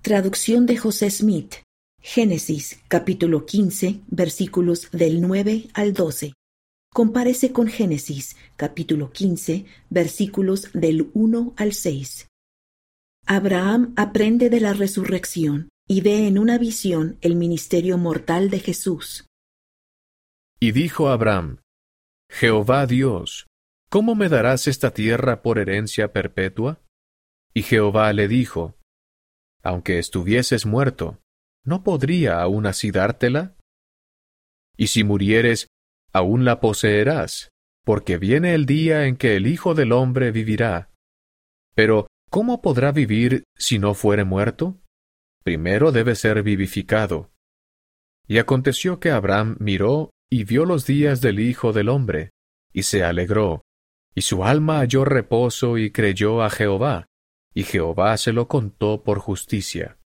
Traducción de José Smith. Génesis, capítulo 15, versículos del 9 al 12. Compárese con Génesis, capítulo 15, versículos del 1 al 6. Abraham aprende de la resurrección y ve en una visión el ministerio mortal de Jesús. Y dijo Abraham: Jehová Dios, ¿cómo me darás esta tierra por herencia perpetua? Y Jehová le dijo: Aunque estuvieses muerto, ¿no podría aún así dártela? Y si murieres, aún la poseerás, porque viene el día en que el Hijo del Hombre vivirá. Pero, ¿cómo podrá vivir si no fuere muerto? Primero debe ser vivificado. Y aconteció que Abraham miró y vio los días del Hijo del Hombre, y se alegró, y su alma halló reposo y creyó a Jehová, y Jehová se lo contó por justicia.